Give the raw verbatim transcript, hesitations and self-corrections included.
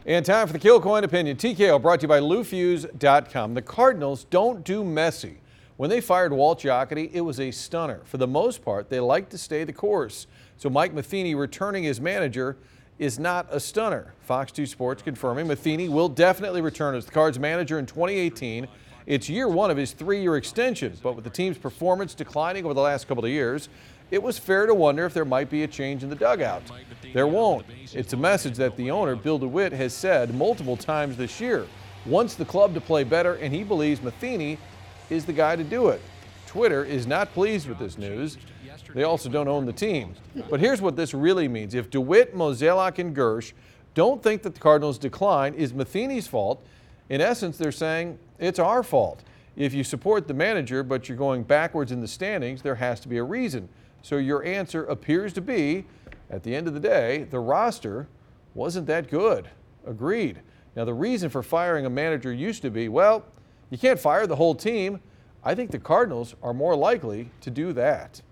And time for the Kilcoyne Opinion. T K O brought to you by Lou Fuse dot com. The Cardinals don't do messy. When they fired Walt Jocketty, it was a stunner. For the most part, they like to stay the course. So Mike Matheny returning as manager is not a stunner. Fox two Sports confirming Matheny will definitely return as the Cards manager in twenty eighteen. It's year one of his three-year extension, but with the team's performance declining over the last couple of years, it was fair to wonder if there might be a change in the dugout. There won't. It's a message that the owner, Bill DeWitt, has said multiple times this year. Wants the club to play better, and he believes Matheny is the guy to do it. Twitter is not pleased with this news. They also don't own the team. But here's what this really means. If DeWitt, Mozeliak, and Girsch don't think that the Cardinals' decline is Matheny's fault, in essence, they're saying it's our fault. If you support the manager, but you're going backwards in the standings, there has to be a reason. So your answer appears to be, at the end of the day, the roster wasn't that good. Agreed. Now, the reason for firing a manager used to be, well, you can't fire the whole team. I think the Cardinals are more likely to do that.